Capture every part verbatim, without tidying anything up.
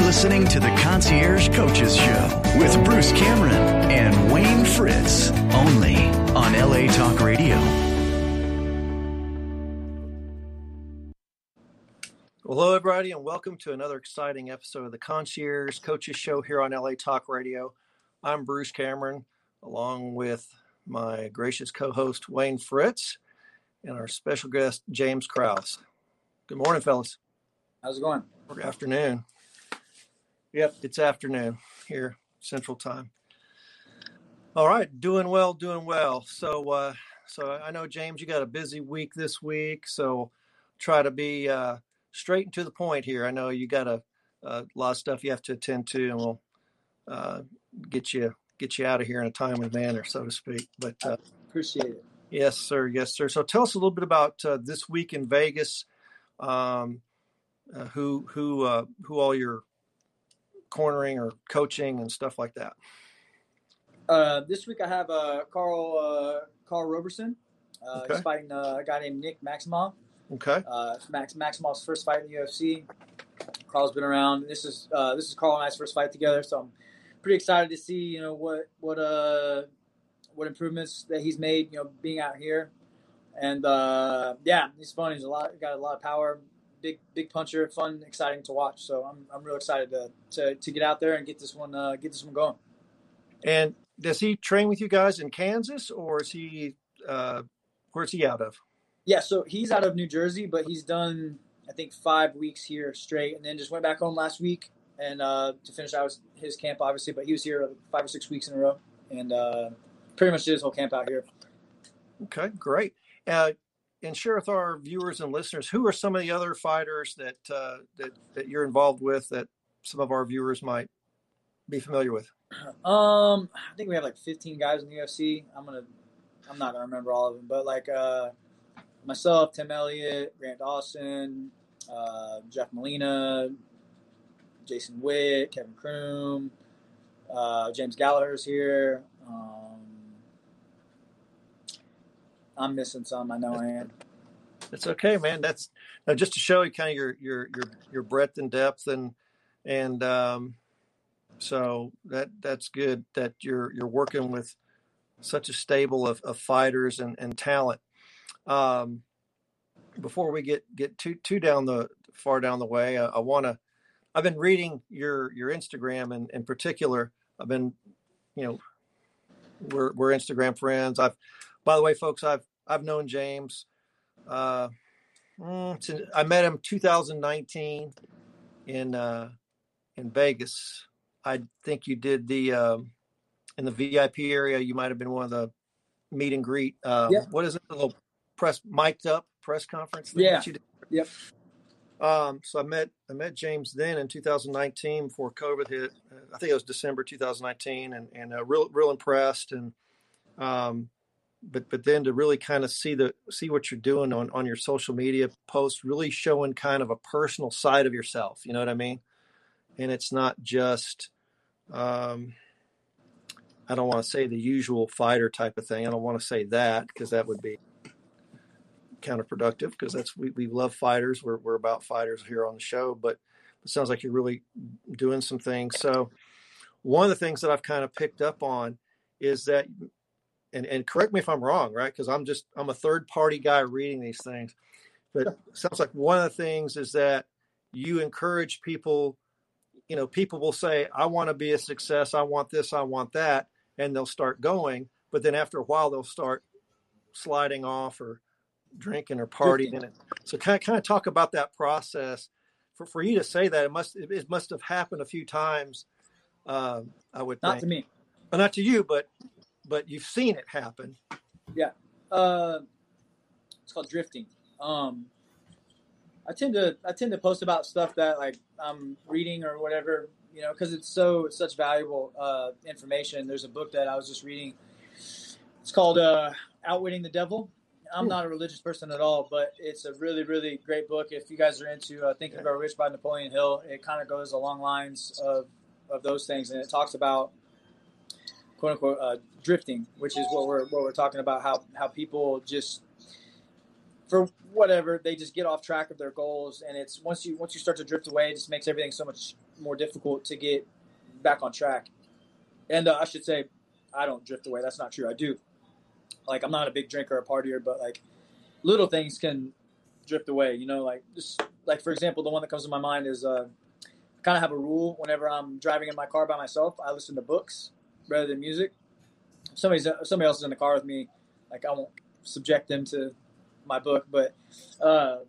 listening to the Concierge Coaches Show with Bruce Cameron and Wayne Fritz, only on L A Talk Radio. Well, hello, everybody, and welcome to another exciting episode of the Concierge Coaches Show here on L A Talk Radio. I'm Bruce Cameron, along with my gracious co-host, Wayne Fritz, and our special guest, James Krause. Good morning, fellas. How's it going? Good afternoon. Yep, it's afternoon here, Central Time. All right, doing well, doing well. So, uh, so I know, James, you got a busy week this week, so try to be uh, straight and to the point here. I know you got a, a lot of stuff you have to attend to, and we'll uh, get you get you out of here in a timely manner, so to speak. But uh, appreciate it. Yes, sir. Yes, sir. So, tell us a little bit about uh, this week in Vegas. Um, uh, who who uh, who all you're cornering or coaching and stuff like that. Uh, this week I have uh, Carl uh, Carl Roberson. Uh, Okay. He's fighting uh, a guy named Nick Maximov. Okay. Uh, it's Max Maximov's first fight in the U F C. Carl's been around. This is uh, this is Carl and I's first fight together, so I'm pretty excited to see you know what what uh what improvements that he's made. You know, being out here, and uh, yeah, he's fun. He's a lot got a lot of power. Big big puncher, fun, exciting to watch. So I'm I'm real excited to to, to get out there and get this one uh, get this one going. And does he train with you guys in Kansas, or is he uh, where's he out of? Yeah, so he's out of New Jersey, but he's done I think five weeks here straight, and then just went back home last week and uh, to finish out his, his camp, obviously. But he was here five or six weeks in a row, and uh, pretty much did his whole camp out here. Okay, great. Uh, and share with our viewers and listeners, who are some of the other fighters that uh, that that you're involved with that some of our viewers might be familiar with? Um, I think we have like fifteen guys in the U F C. I'm gonna, I'm not gonna remember all of them, but like uh, myself, Tim Elliott, Grant Dawson, uh, Jeff Molina, Jason Witt, Kevin Kroom, uh, James Gallagher's here. Um, I'm missing some. I know I am. It's okay, man. That's now just to show you kind of your your your your breadth and depth, and and um, so that that's good that you're you're working with such a stable of, of fighters and, and talent. Um, before we get get too too down the far down the way, I, I want to. I've been reading your your Instagram, and in particular, I've been, you know, we're we're Instagram friends. I've, by the way, folks, I've I've known James. Uh, since I met him two thousand nineteen in uh, in Vegas. I think you did the um, in the V I P area. You might have been one of the meet and greet. Um, Yeah. What is it? The little press mic'd up press conference thing Yeah. that you did? Yep. Um, so I met I met James then in two thousand nineteen before COVID hit. Uh, I think it was December two thousand nineteen, and and uh, real real impressed. And um, but but then to really kind of see the see what you're doing on on your social media posts, really showing kind of a personal side of yourself. You know what I mean? And it's not just um, I don't want to say the usual fighter type of thing. I don't want to say that because that would be counterproductive, because that's we, we love fighters. We're we're about fighters here on the show, but it sounds like you're really doing some things. So one of the things that I've kind of picked up on is that, and, and correct me if I'm wrong, right? Because I'm just I'm a third party guy reading these things, but it sounds like one of the things is that you encourage people. You know, people will say, I want to be a success. I want this, I want that. And they'll start going, but then after a while they'll start sliding off or drinking or partying in it. So kind of, kind of talk about that process. For, for you to say that, it must it, it must have happened a few times. Um, I would Not think. to me. Well, not to you, but but you've seen it happen. Yeah. Uh, it's called drifting. Um, I tend to I tend to post about stuff that like I'm reading or whatever, you know, because it's so it's such valuable uh, information. There's a book that I was just reading. It's called uh, Outwitting the Devil. I'm not a religious person at all, but it's a really, really great book. If you guys are into uh, Think and Grow Rich by Napoleon Hill, it kind of goes along lines of, of those things, and it talks about quote unquote uh, drifting, which is what we're what we're talking about. How how people just for whatever they just get off track of their goals, and it's once you once you start to drift away, it just makes everything so much more difficult to get back on track. And uh, I should say, I don't drift away. That's not true. I do. Like, I'm not a big drinker or partier, but like little things can drift away, you know, like just like, for example, the one that comes to my mind is uh, I kind of have a rule whenever I'm driving in my car by myself, I listen to books rather than music. If somebody's, if somebody else is in the car with me, like I won't subject them to my book, but uh,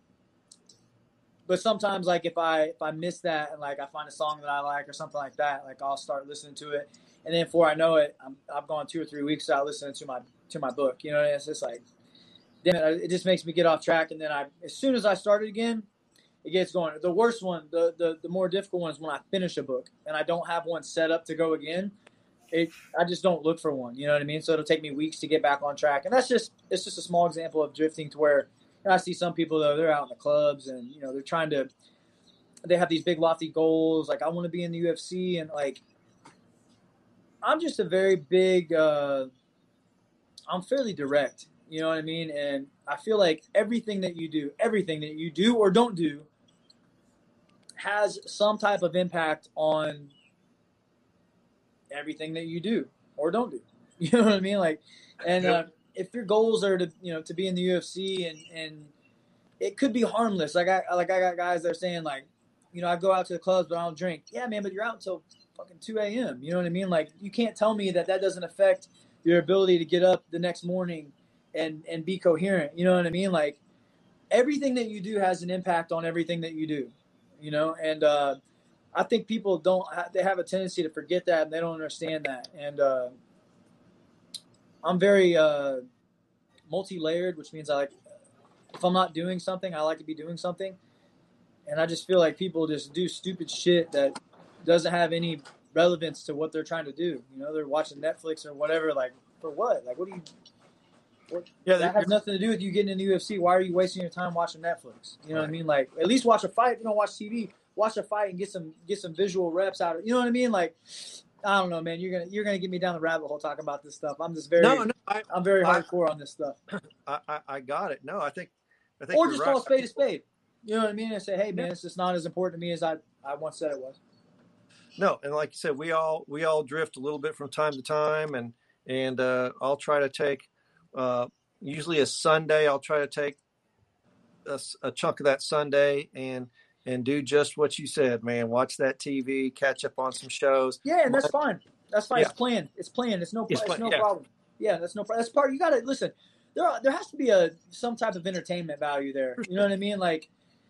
but sometimes like if I if I miss that and like I find a song that I like or something like that, like I'll start listening to it, and then before I know it, I'm, I've gone two or three weeks without listening to my to my book. You know, and it's just like, damn it, it just makes me get off track. And then I, as soon as I start it again, it gets going. The worst one, the the the more difficult one is when I finish a book and I don't have one set up to go again. It, I just don't look for one, you know what I mean? So it'll take me weeks to get back on track. And that's just, it's just a small example of drifting to where, you know, I see some people though, they're out in the clubs and, you know, they're trying to, they have these big lofty goals. Like I want to be in the U F C, and like, I'm just a very big, uh, I'm fairly direct, you know what I mean? And I feel like everything that you do, everything that you do or don't do has some type of impact on everything that you do or don't do. You know what I mean? Like, and uh, if your goals are to, you know, to be in the U F C and, and it could be harmless. Like I, like I got guys that are saying like, you know, I go out to the clubs, but I don't drink. Yeah, man, but you're out until fucking two a.m. You know what I mean? Like you can't tell me that that doesn't affect your ability to get up the next morning and, and be coherent. You know what I mean? Like everything that you do has an impact on everything that you do, you know? And, uh, I think people don't, they have a tendency to forget that and they don't understand that. And uh, I'm very uh, multi-layered, which means I like, if I'm not doing something, I like to be doing something. And I just feel like people just do stupid shit that doesn't have any relevance to what they're trying to do. You know, they're watching Netflix or whatever, like, for what? Like, what do you, what, yeah, that has nothing to do with you getting in the U F C. Why are you wasting your time watching Netflix? You know right. what I mean? Like, at least watch a fight. If you don't watch T V, watch a fight and get some get some visual reps out of it. You know what I mean? Like, I don't know, man. You're gonna you're gonna get me down the rabbit hole talking about this stuff. I'm just very no, no, I, I'm very I, hardcore on this stuff. I, I, I got it. No, I think I think or just right. call a spade a spade. You know what I mean? And say, hey, man, it's just not as important to me as I, I once said it was. No, and like you said, we all we all drift a little bit from time to time, and and uh, I'll try to take uh, usually a Sunday. I'll try to take a, a chunk of that Sunday and. And do just what you said, man. Watch that T V, catch up on some shows. Yeah, and that's fine. That's fine. Yeah. It's planned. It's planned. It's no. It's, it's no yeah. problem. Yeah, that's no problem. That's part. You got to listen. There, are, there has to be a some type of entertainment value there. You know what I mean? Like,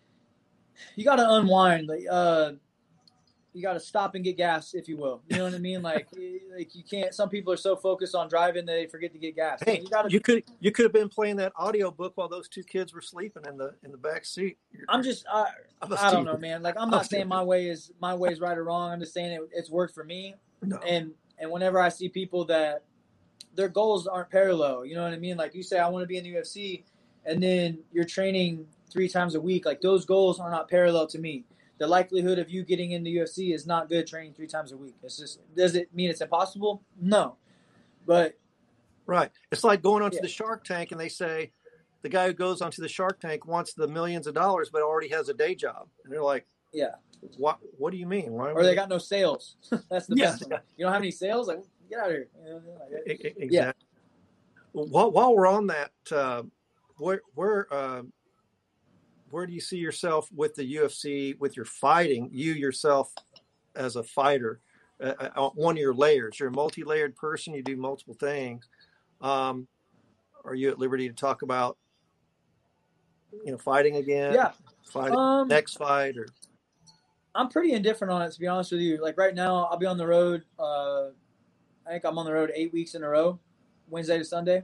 you got to unwind. Like, uh, you got to stop and get gas, if you will. You know what I mean? Like, like you can't. Some people are so focused on driving that they forget to get gas. Hey, you, gotta, you could you could have been playing that audio book while those two kids were sleeping in the in the back seat. You're, I'm just, I, I don't know, man. Like, I'm not saying my way is my way is right or wrong. I'm just saying it, it's worked for me. No. And and whenever I see people that their goals aren't parallel, you know what I mean? Like you say, I want to be in the U F C, and then you're training three times a week. Like those goals are not parallel to me. The likelihood of you getting into U F C is not good training three times a week. It's just, does it mean it's impossible? No. But. Right. It's like going onto yeah. the Shark Tank and they say the guy who goes onto the Shark Tank wants the millions of dollars, but already has a day job. And they're like, yeah, what, what do you mean? Why or they got no sales. That's the yeah. best one. You don't have any sales? Like, get out of here. You know, like, exactly. Yeah. Well, while, while we're on that, uh, where, where, uh, where do you see yourself with the U F C, with your fighting, you yourself as a fighter, uh, one of your layers? You're a multi-layered person. You do multiple things. Um, are you at liberty to talk about, you know, fighting again? Yeah. Fighting um, next fight? Or I'm pretty indifferent on it, to be honest with you. Like right now, I'll be on the road. Uh, I think I'm on the road eight weeks in a row, Wednesday to Sunday.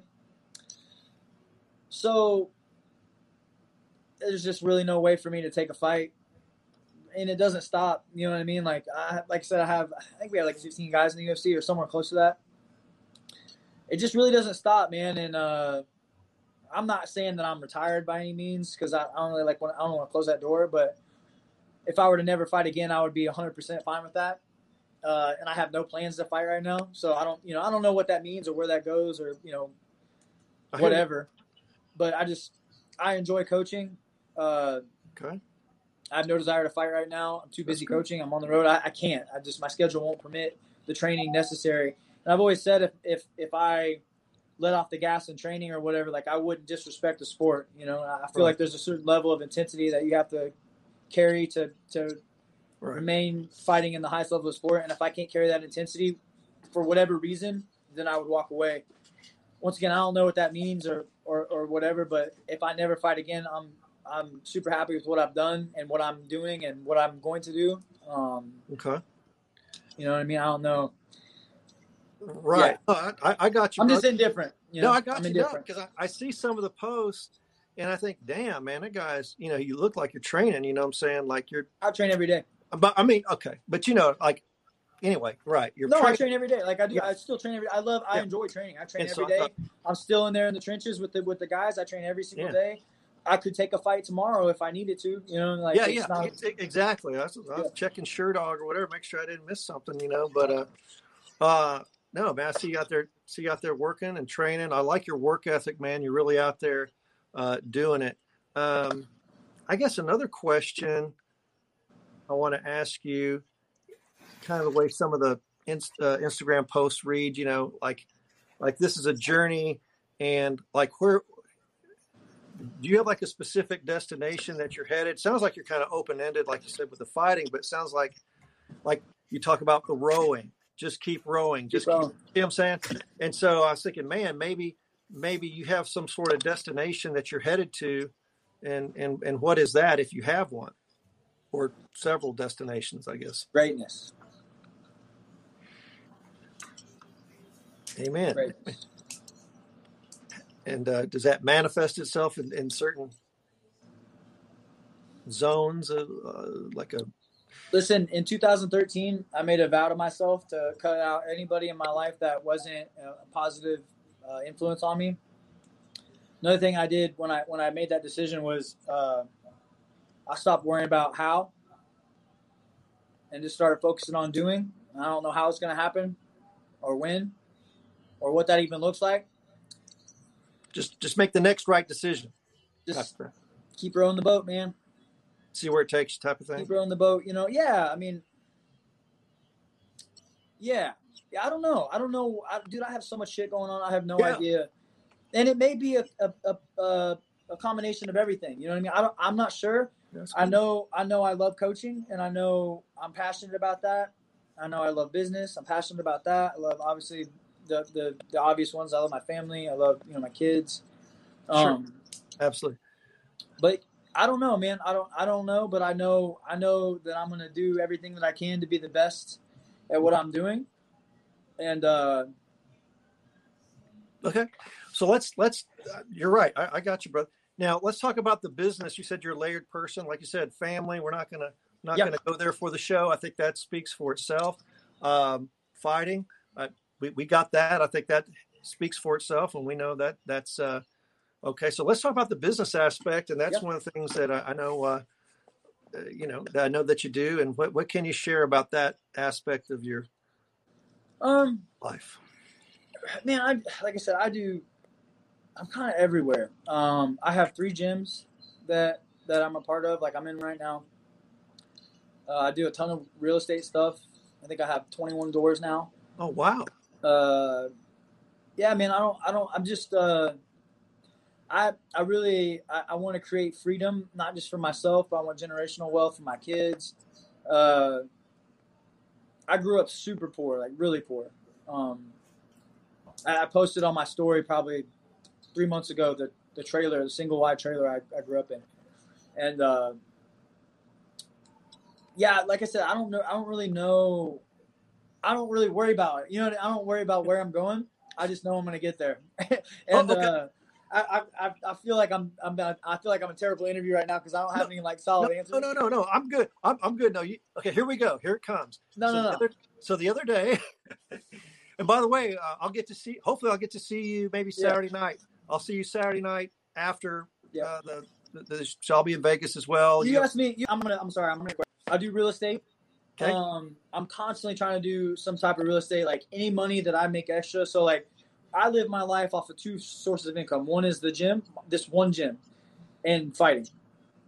So there's just really no way for me to take a fight, and it doesn't stop. You know what I mean? Like, I, like I said, I have, I think we have like fifteen guys in the U F C or somewhere close to that. It just really doesn't stop, man. And uh, I'm not saying that I'm retired by any means, because I, I don't really like when I don't want to close that door. But if I were to never fight again, I would be one hundred percent fine with that. Uh, and I have no plans to fight right now, so I don't, you know, I don't know what that means or where that goes or you know, whatever. But I just, I enjoy coaching. Uh, okay. I have no desire to fight right now. I'm too busy coaching. I'm on the road. I, I can't. I just my schedule won't permit the training necessary. And I've always said if if if I let off the gas in training or whatever, like I wouldn't disrespect the sport. You know, I feel right. like there's a certain level of intensity that you have to carry to to right. remain fighting in the highest level of sport. And if I can't carry that intensity for whatever reason, then I would walk away. Once again, I don't know what that means or, or, or whatever, but if I never fight again, I'm I'm super happy with what I've done and what I'm doing and what I'm going to do. Um, okay. You know what I mean? I don't know. Right. Yeah. I, I got you. I'm brother. just indifferent. You know? No, I got I'm you. indifferent. Because I, I see some of the posts and I think, damn, man, that guy's, you know, you look like you're training, you know what I'm saying? Like you're. I train every day. But I mean, okay. But, you know, like, anyway, right. You're no, train- I train every day. Like I do. Yeah. I still train every day. I love, I yeah. enjoy training. I train and every so day. Thought, I'm still in there in the trenches with the, with the guys. I train every single yeah. day. I could take a fight tomorrow if I needed to, you know, like, yeah, it's yeah, not, it's, exactly. I was, I was yeah. checking Sherdog or whatever, make sure I didn't miss something, you know, but, uh, uh, no, man, I see you out there, see you out there working and training. I like your work ethic, man. You're really out there, uh, doing it. Um, I guess another question I want to ask you, kind of the way some of the inst- uh, Instagram posts read, you know, like, like this is a journey and like where, do you have like a specific destination that you're headed? It sounds like you're kind of open-ended, like you said, with the fighting, but it sounds like, like you talk about the rowing, just keep rowing, just keep, keep you know what I'm saying? And so I was thinking, man, maybe, maybe you have some sort of destination that you're headed to. And, and, and what is that if you have one or several destinations, I guess? Greatness. Amen. Greatness. And uh, does that manifest itself in, in certain zones, of, uh, like a? Listen, in two thousand thirteen, I made a vow to myself to cut out anybody in my life that wasn't a positive uh, influence on me. Another thing I did when I when I made that decision was uh, I stopped worrying about how and just started focusing on doing. I don't know how it's going to happen or when or what that even looks like. Just just make the next right decision. Just keep rowing the boat, man. See where it takes you type of thing. Keep rowing the boat. You know, yeah, I mean, yeah. Yeah, I don't know. I don't know. I, dude, I have so much shit going on. I have no yeah. idea. And it may be a a, a a a combination of everything. You know what I mean? I don't, I'm not sure. I know I know I love coaching, and I know I'm passionate about that. I know I love business. I'm passionate about that. I love, obviously, The, the the obvious ones. I love my family. I love, you know, my kids. Um, sure. Absolutely. But I don't know, man. I don't I don't know, but I know I know that I'm gonna do everything that I can to be the best at what I'm doing. And uh, okay, so let's let's. Uh, you're right. I, I got you, brother. Now let's talk about the business. You said you're a layered person, like you said, family. We're not gonna not yep. gonna go there for the show. I think that speaks for itself. Um, fighting. Uh, We we got that. I think that speaks for itself, and we know that that's uh, okay. So let's talk about the business aspect, and that's yep. one of the things that I, I know, uh, uh, you know, that I know that you do. And what what can you share about that aspect of your um life? Man, I like I said, I do. I'm kind of everywhere. Um, I have three gyms that that I'm a part of. Like I'm in right now. Uh, I do a ton of real estate stuff. I think I have twenty-one doors now. Oh wow. Uh, yeah, man, I don't, I don't, I'm just, uh, I, I really, I, I want to create freedom, not just for myself, but I want generational wealth for my kids. Uh, I grew up super poor, like really poor. Um, I, I posted on my story probably three months ago, the, the trailer, the single wide trailer I, I grew up in. And, uh, yeah, like I said, I don't know, I don't really know. I don't really worry about it. You know, I don't worry about where I'm going. I just know I'm going to get there. and oh, okay. uh, I, I I feel like I'm I'm I feel like I'm a terrible interview right now because I don't have no, any like solid no, answers. No, no, no, no. I'm good. I'm I'm good. No, you okay? Here we go. Here it comes. No, so no, no. The other, so the other day, and by the way, uh, I'll get to see. Hopefully, I'll get to see you maybe Saturday yeah. night. I'll see you Saturday night after yeah. uh, the, the the. So I'll be in Vegas as well. You, you asked me. You, I'm gonna. I'm sorry. I'm gonna. I do real estate. Okay. Um, I'm constantly trying to do some type of real estate, like any money that I make extra. So like I live my life off of two sources of income. One is the gym, this one gym, and fighting.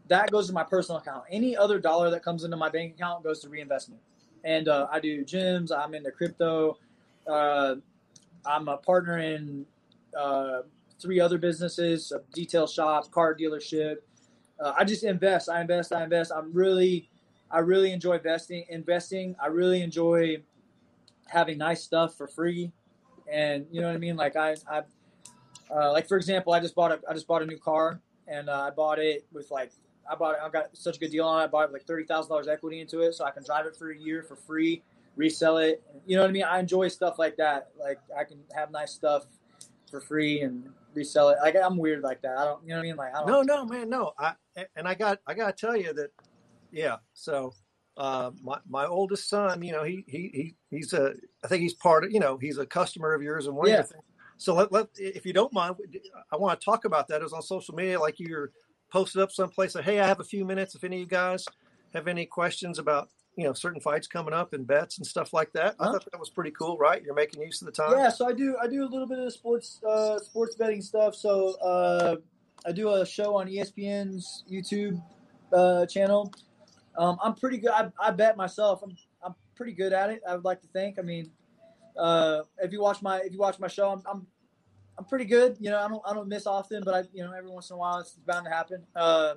that goes to my personal account. Any other dollar that comes into my bank account goes to reinvestment. And uh, I do gyms. I'm into crypto. Uh, I'm a partner in uh, three other businesses, a detail shop, car dealership. Uh, I just invest. I invest. I invest. I'm really, I really enjoy investing. Investing. I really enjoy having nice stuff for free, and you know what I mean. Like I, I, uh, like for example, I just bought a, I just bought a new car, and uh, I bought it with like, I bought it. I got such a good deal on it. I bought it with like thirty thousand dollars equity into it, so I can drive it for a year for free, resell it. You know what I mean? I enjoy stuff like that. Like I can have nice stuff for free and resell it. Like I'm weird like that. I don't, you know what I mean? Like I don't. No, no, man, no. I and I got I got to tell you that, yeah. So, uh, my my oldest son, you know, he he he he's a I think he's part of, you know, he's a customer of yours, and one Yeah. of the things. So let let if you don't mind, I want to talk about that. It was on social media, like you're posted up someplace. Like, hey, I have a few minutes. If any of you guys have any questions about, you know, certain fights coming up and bets and stuff like that, I Huh? thought that was pretty cool, right? You're making use of the time. Yeah, so I do I do a little bit of sports uh, sports betting stuff. So uh, I do a show on E S P N's YouTube uh, channel. Um, I'm pretty good. I, I bet myself. I'm I'm pretty good at it. I would like to think. I mean, uh, if you watch my if you watch my show, I'm I'm, I'm pretty good. You know, I don't I don't miss often, but I you know every once in a while it's bound to happen. Uh,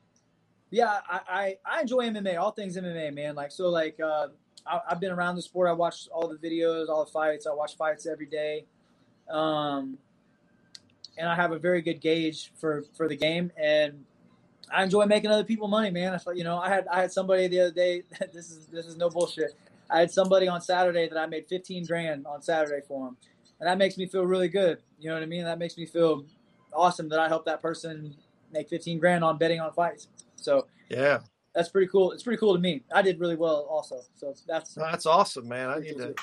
yeah, I, I, I enjoy M M A, all things M M A, man. Like so, like uh, I, I've been around the sport. I watch all the videos, all the fights. I watch fights every day, um, and I have a very good gauge for, for the game. And I enjoy making other people money, man. I thought, you know, I had I had somebody the other day. this is this is no bullshit. I had somebody on Saturday that I made fifteen grand on Saturday for him, and that makes me feel really good. You know what I mean? That makes me feel awesome that I helped that person make fifteen grand on betting on fights. So Yeah. that's pretty cool. It's pretty cool to me. I did really well also. So that's No, that's awesome, man. I pretty need cool to too.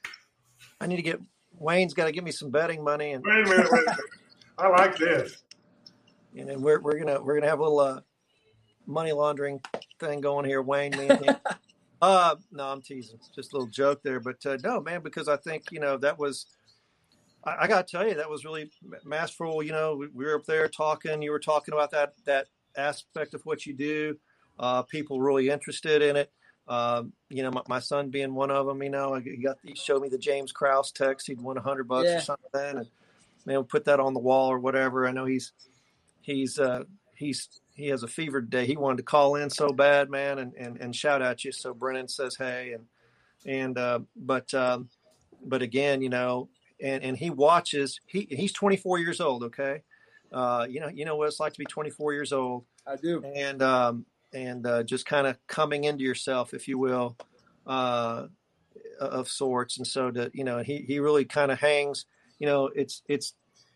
I need to get Wayne's got to give me some betting money, and Wait a minute, wait a minute. I like this. and then we're we're gonna we're gonna have a little uh, money laundering thing going here, Wayne. Me and him. uh, no, I'm teasing. It's just a little joke there, but uh, no, man, because I think you know that was. I, I got to tell you, that was really masterful. You know, we, we were up there talking. You were talking about that that aspect of what you do. Uh, people really interested in it. Um, you know, my, my son being one of them. You know, he got he showed me the James Krause text. He'd won a hundred bucks Yeah. or something, and man, we'll put that on the wall or whatever. I know he's he's uh, he's he has a fevered day. He wanted to call in so bad, man, and and, and shout at you. So Brennan says hey, and and uh, but um, but again, you know, and and he watches. He he's twenty-four years old. Okay, uh, you know you know what it's like to be twenty-four years old. I do. And um, and uh, just kind of coming into yourself, if you will, uh, of sorts. And so, to, you know, he, he really kind of hangs. You know, it's it's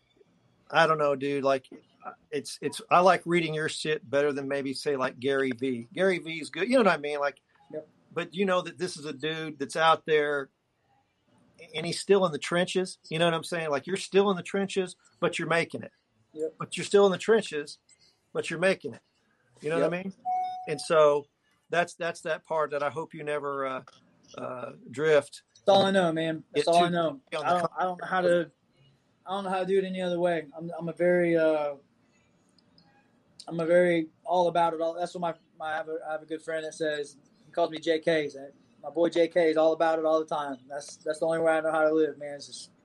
I don't know, dude. Like it's it's I like reading your shit better than maybe say like Gary V. Gary V is good. You know what I mean? Like, Yep. But you know that this is a dude that's out there, and he's still in the trenches. You know what I'm saying? Like you're still in the trenches, but you're making it. Yep. But you're still in the trenches, but you're making it. You know Yep. what I mean? And so that's that's that part that I hope you never uh, uh, drift. That's all I know, man. That's Get all I too- know. on I the don't com- I don't know how to I don't know how to do it any other way. I'm I'm a very uh I'm a very all about it all. That's what my, my I have a I have a good friend that says he calls me J K. He's like, my boy J K is all about it all the time. That's that's the only way I know how to live, man. It's just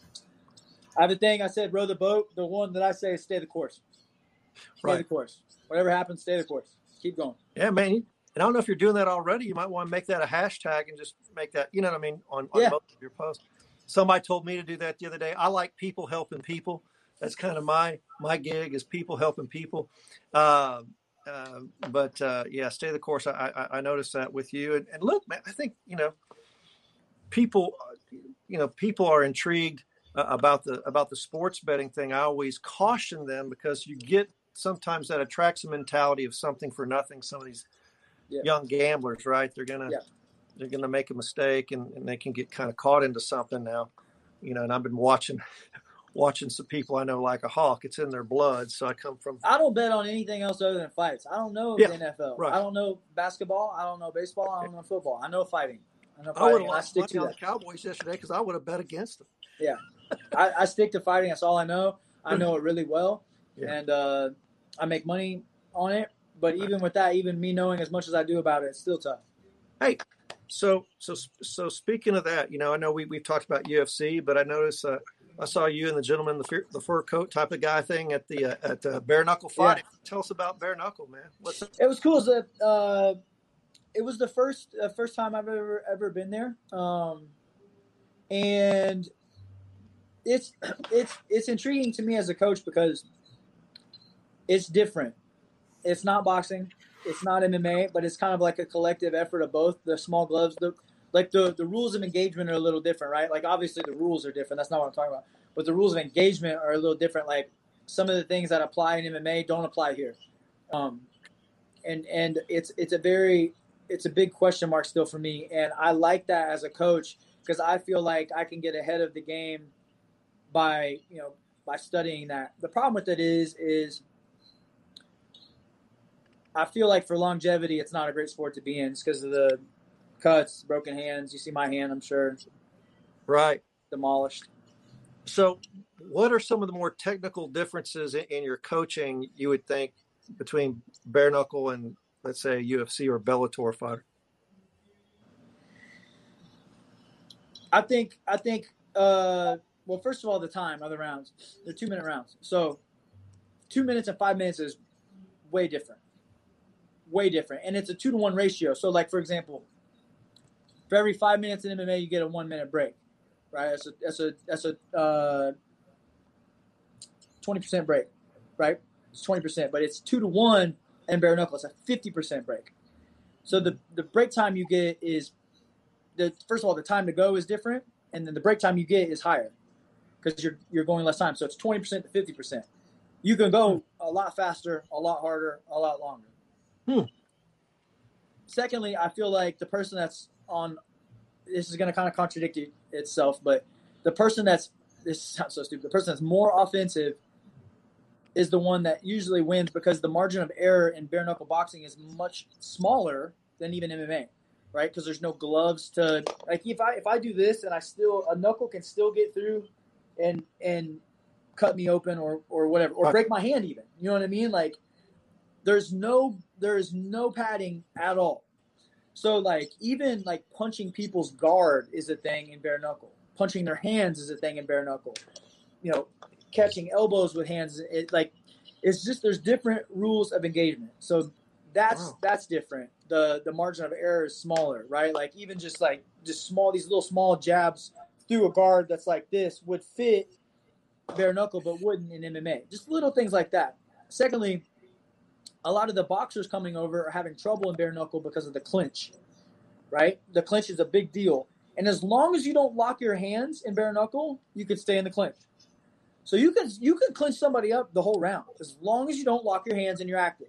I have a thing I said, row the boat. The one that I say is stay the course. Stay Right. the course. Whatever happens, stay the course. Keep going. Yeah, man. And I don't know if you're doing that already. You might want to make that a hashtag and just make that, you know what I mean, on, on Yeah. most of your posts. Somebody told me to do that the other day. I like people helping people. That's kind of my my gig is people helping people. Uh, uh, but uh, yeah, stay the course. I, I, I noticed that with you. And, and look, man, I think, you know, people, you know, people are intrigued uh, about the about the sports betting thing. I always caution them because you get sometimes that attracts a mentality of something for nothing. Some of these Yeah. young gamblers, right? They're gonna Yeah. they're gonna make a mistake and, and they can get kind of caught into something now, you know. And I've been watching watching some people I know like a hawk. It's in their blood. So I come from I don't bet on anything else other than fights. I don't know Yeah, the N F L. right. I don't know basketball. I don't know baseball. I don't know football. I know fighting. I know I would fighting. have I lost stick money to on that. the Cowboys yesterday because I would have bet against them. I, I stick to fighting. That's all I know. I know it really well, Yeah. and uh, I make money on it. but even with that, even me knowing as much as I do about it, it's still tough. Hey, so so so speaking of that, you know, I know we we've talked about U F C, but I noticed uh, I saw you and the gentleman, the fur, the fur coat type of guy thing at the uh, at uh, bare knuckle fight. Yeah. Tell us about bare knuckle, man. What's it was cool. It was, a, uh, it was the first uh, first time I've ever ever been there, um, and it's it's it's intriguing to me as a coach because it's different. It's not boxing. It's not M M A, but it's kind of like a collective effort of both. The small gloves, the like the, the rules of engagement are a little different, right? Like obviously the rules are different. That's not what I'm talking about. But the rules of engagement are a little different. Like some of the things that apply in M M A don't apply here. Um, and and it's it's a very it's a big question mark still for me. And I like that as a coach because I feel like I can get ahead of the game by you know by studying that. The problem with it is is I feel like for longevity, it's not a great sport to be in. It's because of the cuts, broken hands. You see my hand, I'm sure. Right. Demolished. So what are some of the more technical differences in, in your coaching, you would think, between bare knuckle and, let's say, a U F C or Bellator fighter? I think, I think, uh, well, first of all, the time of the rounds. They're two-minute rounds. So two minutes and five minutes is way different. Way different. And it's a two to one ratio. So like, for example, for every five minutes in M M A, you get a one minute break, right? That's a, that's a, that's a, uh, twenty percent break, right? It's twenty percent, but it's two to one in bare knuckle. It's a fifty percent break. So the, the break time you get is the, first of all, the time to go is different. And then the break time you get is higher because you're, you're going less time. So it's twenty percent to fifty percent. You can go a lot faster, a lot harder, a lot longer. Hmm. Secondly, I feel like the person that's on, this is going to kind of contradict it, itself, but the person that's, this sounds so stupid, the person that's more offensive is the one that usually wins because the margin of error in bare knuckle boxing is much smaller than even M M A, right? Because there's no gloves to, like if I if I do this and I still, a knuckle can still get through and and cut me open or or whatever, or break my hand even, you know what I mean? Like there's no, there is no padding at all. So like even like punching people's guard is a thing in bare knuckle. Punching their hands is a thing in bare knuckle. You know, catching elbows with hands, it like it's just there's different rules of engagement. So that's wow. that's different. The the margin of error is smaller, right? Like even just like just small these little small jabs through a guard that's like this would fit bare knuckle but wouldn't in M M A. Just little things like that. Secondly, a lot of the boxers coming over are having trouble in bare knuckle because of the clinch, right? The clinch is a big deal. And as long as you don't lock your hands in bare knuckle, you could stay in the clinch. So you can you can clinch somebody up the whole round as long as you don't lock your hands and you're active.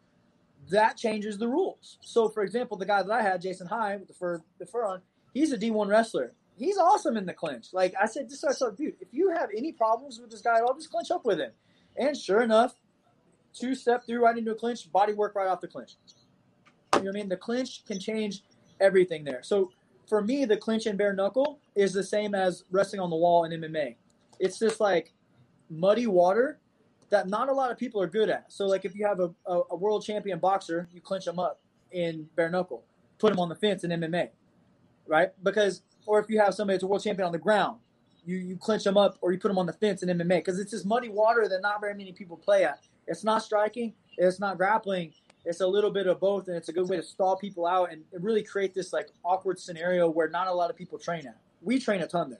That changes the rules. So, for example, the guy that I had, Jason High, with the fur, the fur on, he's a D one wrestler. He's awesome in the clinch. Like I said, just started, dude, if you have any problems with this guy at all, just clinch up with him. And sure enough, two step through right into a clinch, body work right off the clinch. You know what I mean? The clinch can change everything there. So for me, the clinch in bare knuckle is the same as wrestling on the wall in M M A. It's just like muddy water that not a lot of people are good at. So like if you have a, a, a world champion boxer, you clinch them up in bare knuckle, put them on the fence in M M A, right? Because, or if you have somebody that's a world champion on the ground, you, you clinch them up or you put them on the fence in M M A because it's this muddy water that not very many people play at. It's not striking. It's not grappling. It's a little bit of both, and it's a good way to stall people out and really create this like awkward scenario where not a lot of people train at. We train a ton there,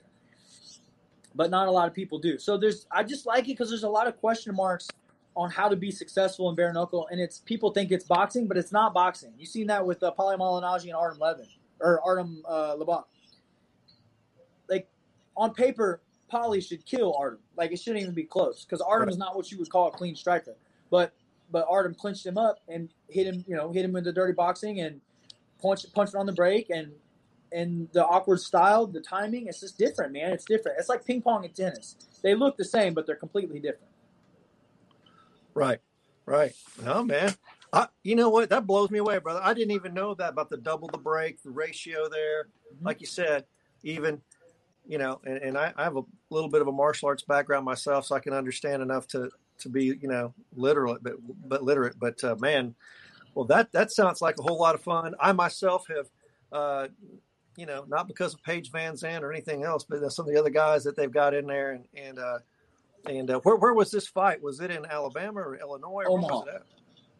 but not a lot of people do. So there's, I just like it because there's a lot of question marks on how to be successful in bare knuckle, and it's people think it's boxing, but it's not boxing. You've seen that with uh, Paulie Malignaggi and Artem Levin or Artem uh, Lubov. Like on paper, Paulie should kill Artem. Like it shouldn't even be close because Artem is not what you would call a clean striker. But but Artem clinched him up and hit him, you know, hit him with the dirty boxing and punched punched on the break and and the awkward style, the timing. It's just different, man. It's different. It's like ping pong and tennis. They look the same, but they're completely different. Right, right. No, man. I, you know what? That blows me away, brother. I didn't even know that about the double the break, the ratio there. Mm-hmm. Like you said, even. You know, and, and I, I have a little bit of a martial arts background myself, so I can understand enough to, to be, you know, literate, but but literate. But uh, man, Well, that that sounds like a whole lot of fun. I myself have, uh, you know, not because of Paige Van Zandt or anything else, but some of the other guys that they've got in there. And and uh, and uh, where where was this fight? Was it in Alabama or Illinois? Or Omaha. Where was it at?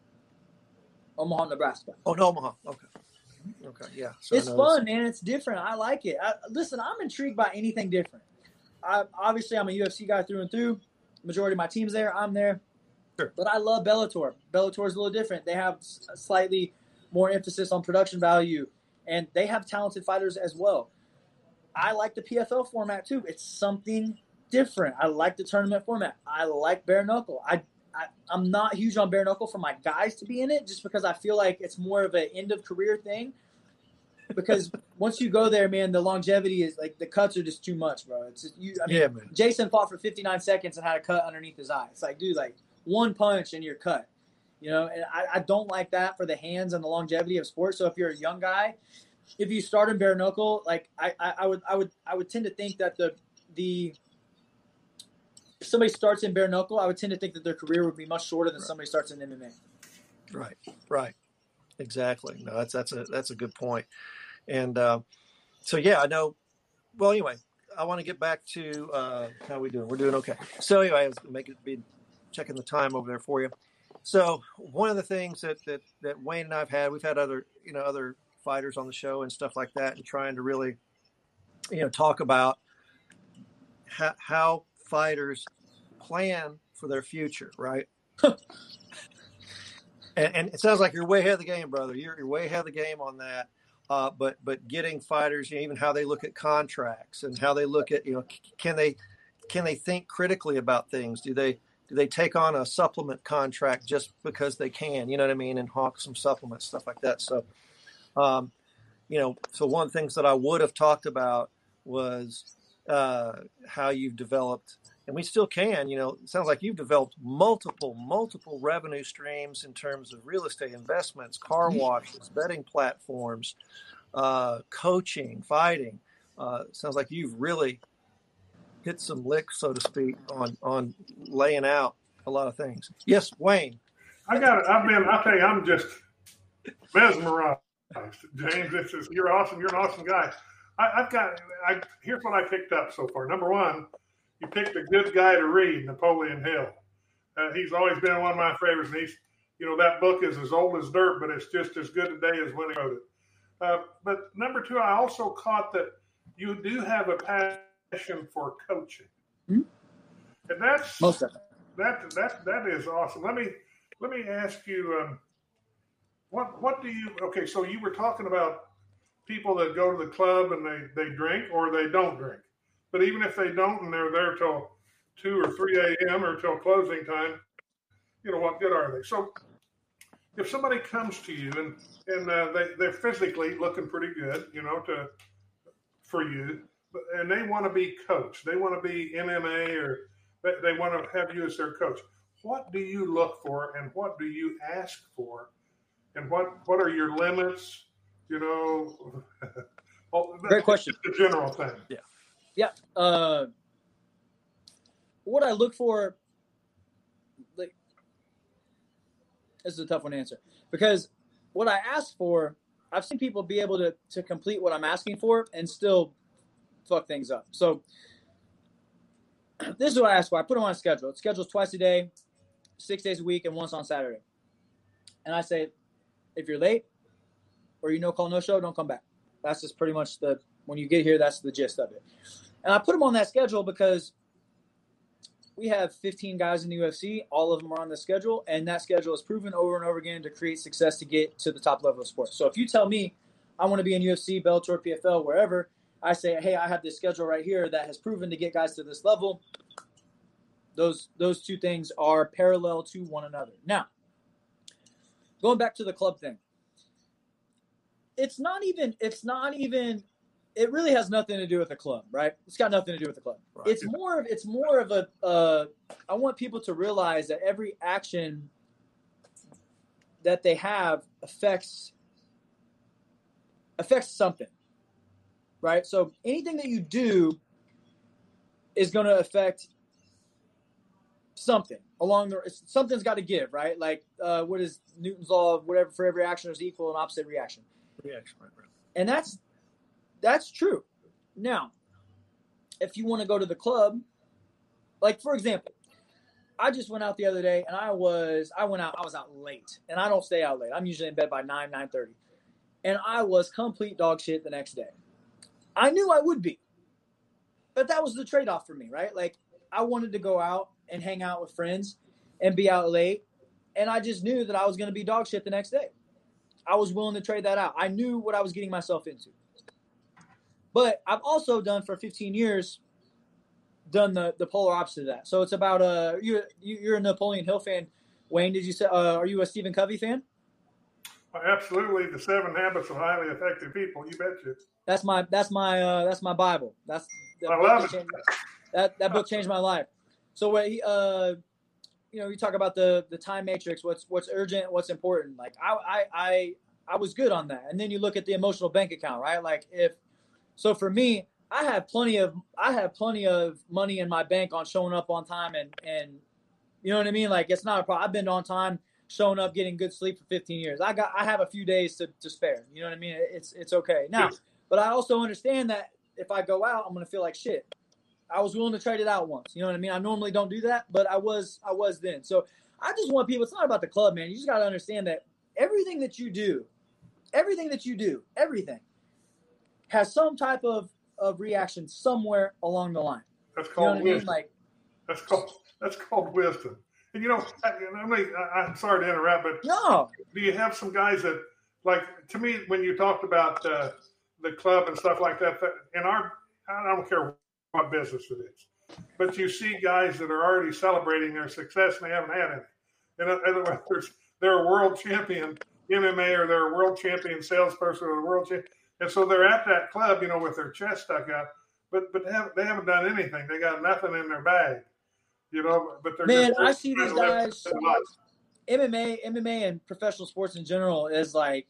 Omaha, Nebraska. Oh, no, Omaha. Okay. Okay. Yeah. So It's fun, man. It's different. I like it. I, listen, I'm intrigued by anything different. I, obviously, I'm a U F C guy through and through. Majority of my team's there. I'm there. Sure. But I love Bellator. Bellator is a little different. They have a slightly more emphasis on production value, and they have talented fighters as well. I like the P F L format too. It's something different. I like the tournament format. I like bare knuckle. I, I I'm not huge on bare knuckle for my guys to be in it, just because I feel like it's more of an end of career thing. Because once you go there, man, the longevity is like the cuts are just too much, bro. It's just, you. I mean, yeah, man. Jason fought for fifty-nine seconds and had a cut underneath his eye. It's like, dude, like one punch and you're cut. You know, and I, I don't like that for the hands and the longevity of sports. So if you're a young guy, if you start in bare knuckle, like I, I, I would, I would, I would tend to think that the the if somebody starts in bare knuckle, I would tend to think that their career would be much shorter than right. somebody starts in M M A. Right, right, exactly. No, that's that's a that's a good point. And uh, so, yeah, I know. Well, anyway, I want to get back to uh, how we doing. We're doing okay. So anyway, I was make it be checking the time over there for you. So one of the things that, that, that Wayne and I've had, we've had other, you know, other fighters on the show and stuff like that, and trying to really, you know, talk about how, how fighters plan for their future, right? and, and it sounds like you're way ahead of the game, brother. You're, you're way ahead of the game on that. Uh, but but getting fighters, you know, even how they look at contracts and how they look at, you know, can they can they think critically about things? Do they do they take on a supplement contract just because they can? You know what I mean? And hawk some supplements, stuff like that. So, um, you know, so one of the things that I would have talked about was uh, how you've developed, and we still can. You know, it sounds like you've developed multiple multiple revenue streams in terms of real estate investments, car washes, betting platforms, uh, coaching, fighting. Uh, sounds like you've really hit some licks, so to speak, on on laying out a lot of things. Yes, Wayne. I got it. I've been. I tell you, I'm just mesmerized. James, this is you're awesome. You're an awesome guy. I, I've got. I here's what I picked up so far. Number one, you picked a good guy to read, Napoleon Hill. Uh, he's always been one of my favorites, and he's, you know, that book is as old as dirt, but it's just as good today as when he wrote it. Uh, but number two, I also caught that you do have a passion for coaching, mm-hmm. and that's most of it. That that that is awesome. Let me let me ask you, um, what what do you? Okay, so you were talking about people that go to the club and they, they drink or they don't drink. But even if they don't and they're there till two or three a.m. or till closing time, you know, what good are they? So if somebody comes to you and, and uh, they, they're physically looking pretty good, you know, to for you, and they want to be coached, they want to be M M A or they, they want to have you as their coach, what do you look for and what do you ask for? And what, what are your limits? You know, well, great question. The general thing. Yeah. Yeah. Uh, what I look for, like, this is a tough one to answer because what I ask for, I've seen people be able to, to complete what I'm asking for and still fuck things up. So this is what I ask for. I put them on a schedule. It's scheduled twice a day, six days a week, and once on Saturday. And I say, if you're late, or you no call, no show, don't come back. That's just pretty much the, when you get here, that's the gist of it. And I put them on that schedule because we have fifteen guys in the U F C. All of them are on the schedule. And that schedule is proven over and over again to create success to get to the top level of sports. So if you tell me I want to be in U F C, Bellator, P F L, wherever, I say, hey, I have this schedule right here that has proven to get guys to this level. Those, those two things are parallel to one another. Now, going back to the club thing. It's not even, it's not even, it really has nothing to do with the club, right? It's got nothing to do with the club. Right. It's more of, it's more of a, uh, I want people to realize that every action that they have affects, affects something, right? So anything that you do is going to affect something along the – something's got to give, right? Like uh, what is Newton's law of whatever, for every action there's equal and opposite reaction. Reaction, right, right. And that's that's true. Now, if you want to go to the club, like, for example, I just went out the other day, and I was I went out I was out late, and I don't stay out late. I'm usually in bed by nine, nine thirty, and I was complete dog shit the next day. I knew I would be, but that was the trade-off for me, right? Like, I wanted to go out and hang out with friends and be out late, and I just knew that I was going to be dog shit the next day. I was willing to trade that out. I knew what I was getting myself into. But I've also done for fifteen years, done the, the polar opposite of that. So it's about uh you you're a Napoleon Hill fan, Wayne. Did you say uh, are you a Stephen Covey fan? Absolutely, the Seven Habits of Highly Effective People. You betcha. That's my that's my uh, that's my Bible. That's that I book love that it. changed, that that book changed my life. So what he uh you know you talk about the the time matrix. What's what's urgent? What's important? Like I I I I was good on that. And then you look at the emotional bank account, right? Like if so for me. I have plenty of I have plenty of money in my bank on showing up on time and, and you know what I mean? Like it's not a problem. I've been on time, showing up, getting good sleep for fifteen years. I got I have a few days to, to spare. You know what I mean? It's it's okay. Now, but I also understand that if I go out, I'm gonna feel like shit. I was willing to trade it out once. You know what I mean? I normally don't do that, but I was I was then. So I just want people, it's not about the club, man. You just gotta understand that everything that you do, everything that you do, everything has some type of of reaction somewhere along the line. That's You know called what I mean? wisdom. Like, That's called that's called wisdom. And you know, I, I mean, I, I'm sorry to interrupt, but no, do you have some guys that, like, to me, when you talked about uh, the club and stuff like that, that, in our, I don't care what business it is, but you see guys that are already celebrating their success and they haven't had any. In other words, they're a world champion M M A or they're a world champion salesperson or a world champion. And so they're at that club, you know, with their chest stuck out, but but they haven't, they haven't done anything. They got nothing in their bag, you know. But they're man, just, I see these guys. their life. M M A, M M A, and professional sports in general is like.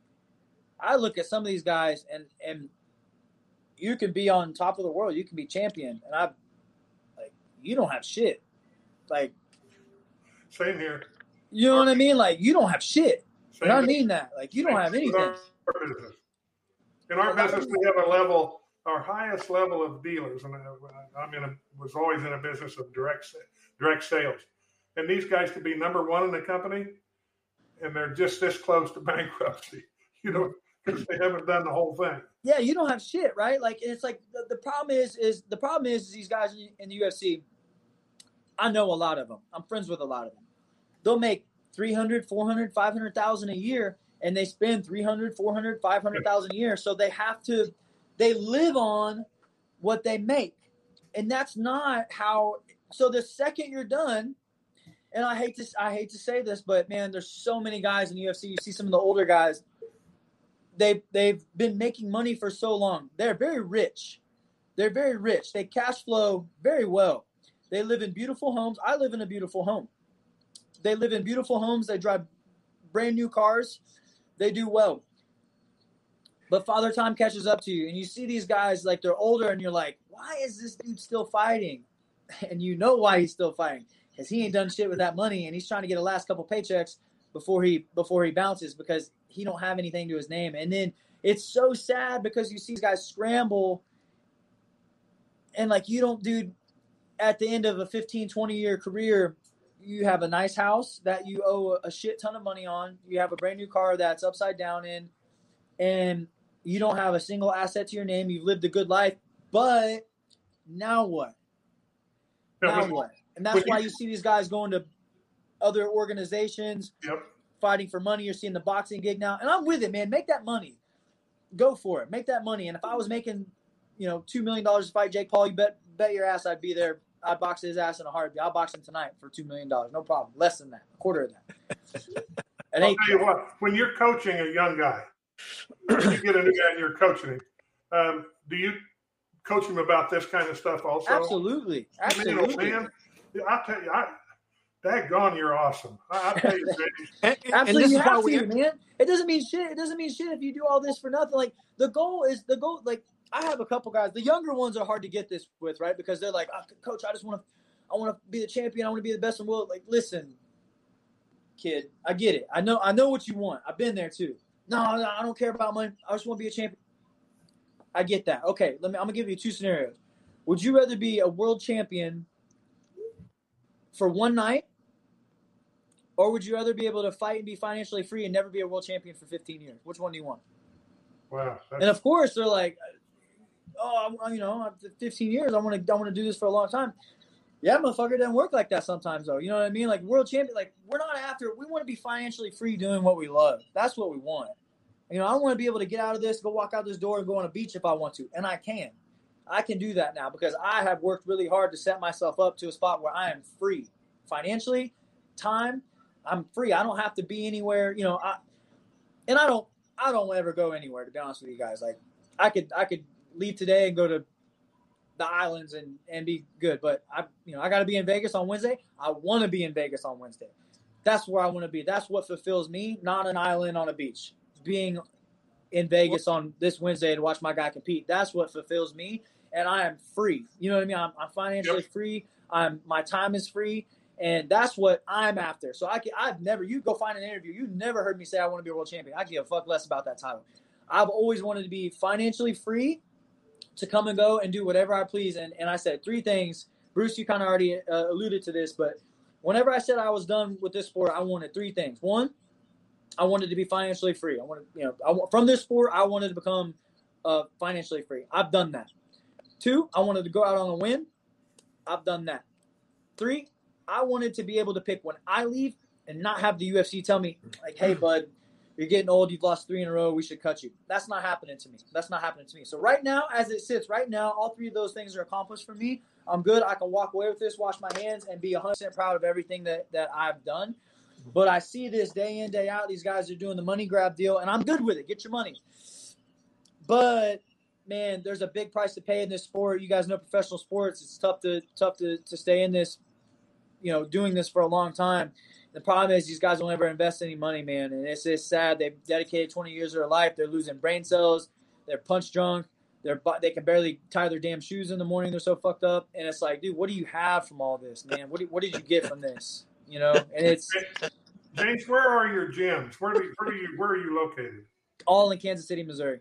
I look at some of these guys, and and you can be on top of the world, you can be champion, and I, like, you don't have shit, like. Same here. You know what I mean? Like you don't have shit, Same and I here. mean that. Like you don't have Same with anything. our business. In our business, we have a level, our highest level of dealers, and I, I'm in a, was always in a business of direct direct sales. And these guys could be number one in the company, and they're just this close to bankruptcy, you know, because they haven't done the whole thing. Yeah, you don't have shit, right? Like it's like the, the problem is is the problem is, is these guys in the U F C. I know a lot of them. I'm friends with a lot of them. They'll make three hundred, four hundred, five hundred thousand a year. And they spend three hundred, four hundred, five hundred thousand a year. So they have to, they live on what they make. And that's not how, so the second you're done, and I hate to, I hate to say this, but man, there's so many guys in the U F C. You see some of the older guys, they, they've been making money for so long. They're very rich. They're very rich. They cash flow very well. They live in beautiful homes. I live in a beautiful home. They live in beautiful homes. They drive brand new cars. They do well. But Father Time catches up to you, and you see these guys like they're older, and you're like, why is this dude still fighting? And you know why he's still fighting. Because he ain't done shit with that money, and he's trying to get a last couple paychecks before he before he bounces because he don't have anything to his name. And then it's so sad because you see these guys scramble, and like you don't, dude, at the end of a fifteen, twenty-year career, you have a nice house that you owe a shit ton of money on. You have a brand new car that's upside down in, and you don't have a single asset to your name. You've lived a good life, but now what? Now what? And that's why you see these guys going to other organizations, Yep. fighting for money. You're seeing the boxing gig now, and I'm with it, man. Make that money. Go for it. Make that money. And if I was making, you know, two million dollars to fight Jake Paul, you bet bet your ass I'd be there. I'd box his ass in a heartbeat. I'll box him tonight for two million dollars. No problem. Less than that. A quarter of that. I'll tell you what, when you're coaching a young guy, you get a new guy and you're coaching him, um, do you coach him about this kind of stuff also? Absolutely. Absolutely. Man, man, I tell you, I, daggone, you're awesome. I, I tell you, And, and, Absolutely, and this you is why have we to, man. It doesn't mean shit. It doesn't mean shit if you do all this for nothing. Like, the goal is, the goal, like, I have a couple guys. The younger ones are hard to get this with, right? Because they're like, oh, Coach, I just want to, I want to be the champion. I want to be the best in the world. Like, listen, kid, I get it. I know I know what you want. I've been there too. No, no, I don't care about money. I just want to be a champion. I get that. Okay, let me. I'm gonna give you two scenarios. Would you rather be a world champion for one night, or would you rather be able to fight and be financially free and never be a world champion for fifteen years? Which one do you want? Wow. And of course, they're like, oh, you know, fifteen years. I want to. I want to do this for a long time. Yeah, motherfucker, it doesn't work like that sometimes, though. You know what I mean? Like, world champion, like, we're not after – we want to be financially free doing what we love. That's what we want. You know, I want to be able to get out of this, go walk out this door and go on a beach if I want to, and I can. I can do that now because I have worked really hard to set myself up to a spot where I am free. Financially, time, I'm free. I don't have to be anywhere, you know. I, and I don't I don't ever go anywhere, to be honest with you guys. Like, I could I could leave today and go to the islands and, and be good. But I, you know, I got to be in Vegas on Wednesday. I want to be in Vegas on Wednesday. That's where I want to be. That's what fulfills me. Not an island on a beach. Being in Vegas on this Wednesday to watch my guy compete. That's what fulfills me. And I am free. You know what I mean? I'm, I'm financially yep. free. I'm my time is free. And that's what I'm after. So I can, I've never, you go find an interview. You've never heard me say I want to be a world champion. I give a fuck less about that title. I've always wanted to be financially free to come and go and do whatever I please. And and I said three things. Bruce, you kind of already uh, alluded to this, but whenever I said I was done with this sport, I wanted three things. One, I wanted to be financially free. I wanted, you know, I, from this sport, I wanted to become uh, financially free. I've done that. Two, I wanted to go out on a win. I've done that. Three, I wanted to be able to pick when I leave and not have the U F C tell me, like, hey, bud, you're getting old. You've lost three in a row. We should cut you. That's not happening to me. That's not happening to me. So right now, as it sits right now, all three of those things are accomplished for me. I'm good. I can walk away with this, wash my hands, and be one hundred percent proud of everything that, that I've done. But I see this day in, day out. These guys are doing the money grab deal, and I'm good with it. Get your money. But, man, there's a big price to pay in this sport. You guys know professional sports. It's tough to tough to, to stay in this, you know, doing this for a long time. The problem is these guys don't ever invest any money, man, and it's just sad. They've dedicated twenty years of their life. They're losing brain cells. They're punch drunk. They're they can barely tie their damn shoes in the morning. They're so fucked up. And it's like, dude, what do you have from all this, man? What do, what did you get from this? You know, and it's James. Where are your gyms? Where do you, where do you where are you located? All in Kansas City, Missouri.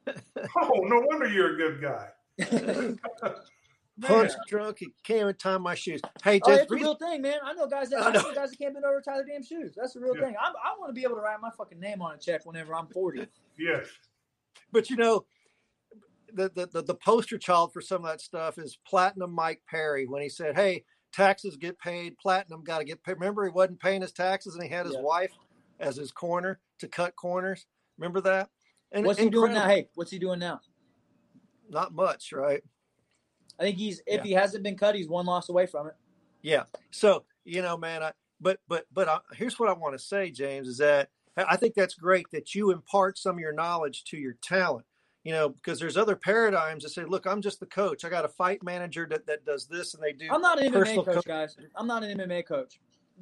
Oh, no wonder you're a good guy. Punch drunk, he can't even tie my shoes. Hey, oh, just it's a real thing, man. I know guys that I know guys that can't bend over to tie their damn shoes. That's the real yeah. thing. I, I want to be able to write my fucking name on a check whenever I'm forty. Yes, but you know, the, the the the poster child for some of that stuff is Platinum Mike Perry when he said, "Hey, taxes get paid. Platinum got to get paid." Remember, he wasn't paying his taxes, and he had his yeah. wife as his corner to cut corners. Remember that? And what's he doing now? Hey, what's he doing now? Not much, right? I think he's if yeah. he hasn't been cut, he's one loss away from it. Yeah. So you know, man. I, but but but I, here's what I want to say, James, is that I think that's great that you impart some of your knowledge to your talent. You know, because there's other paradigms that say, "Look, I'm just the coach. I got a fight manager that, that does this, and they do." I'm not an M M A coach, co- guys. I'm not an M M A coach.